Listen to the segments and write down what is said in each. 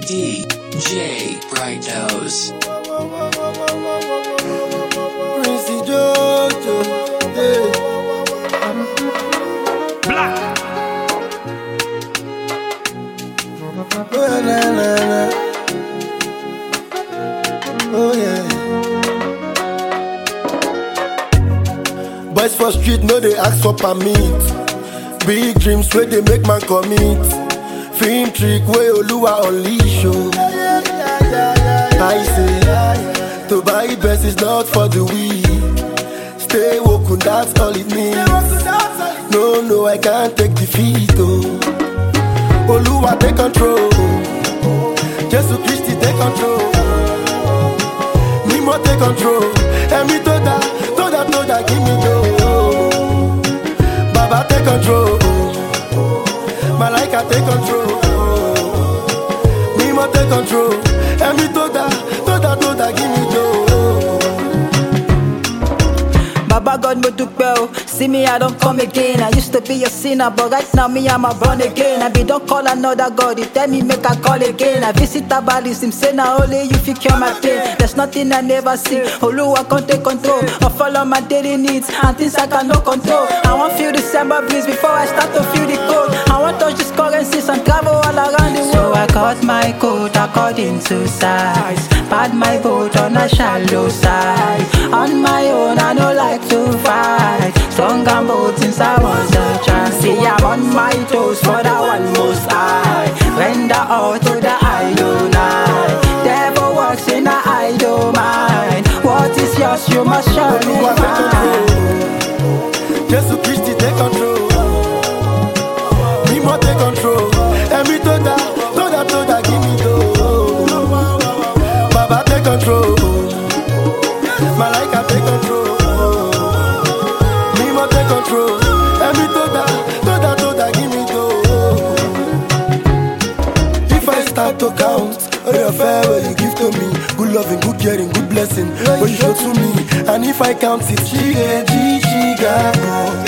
DJ Bright Nose. Prince Jojo, yeah. Black. Oh, na, na, na. Oh yeah. Boys for street no they ask for permit. Big dreams where they make man commit. Film trick where Oluwa unleash you. I say to buy best is not for the weak. Stay woke and that's all it means. No, I can't take defeat. Oh. Oluwa take control. Jesus Christ take control. Nimo take control. And me toda, give me do. Baba take control. Malaika take control. Nimo take control. And me toda, give me do. Baba God mo dúpẹ́. See me, I don't come again. I used to be a sinner, but right now me, I'm a born again. I be don't call another God, he tell me make I call again. I visit Tabalis, say now only you fit cure my pain. There's nothing I never see. Oluwa can't take control. I follow my daily needs and things I cannot control. I want feel the December breeze before I start to feel the cold. I want touch these currencies and travel all around the world. So I cut my coat according to size. Pad my boat on a shallow side. On my own, I don't like to fight. Strong and bold since I was a child. See, I'm on my toes for the one most high. Render all to the idol night. Devil works in a idol mind. What is yours, you must surely find. Jesus Christ take control. Nimo take control. And me toda, give me do. Baba take control. Malaika take control. Nimo take control. And me toda, give me do. If I start to count all your fair what you give to me, good loving, good caring, good blessing, what you show to me. And if I count it, she got more.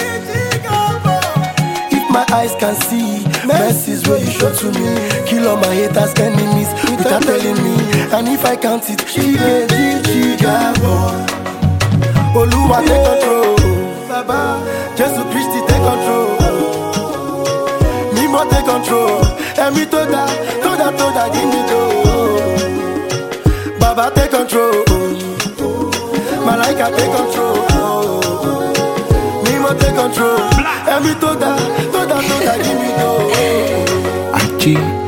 If my eyes can see mercies where you show to me, kill all my haters, enemies without telling me. And if I count it, she got more. Oluwa take control. Baba, Jesus Christ take control. Nimo take control. And me toda, give me do. Baba take control. Malaika take control. Nimo take control. And me toda, give me do.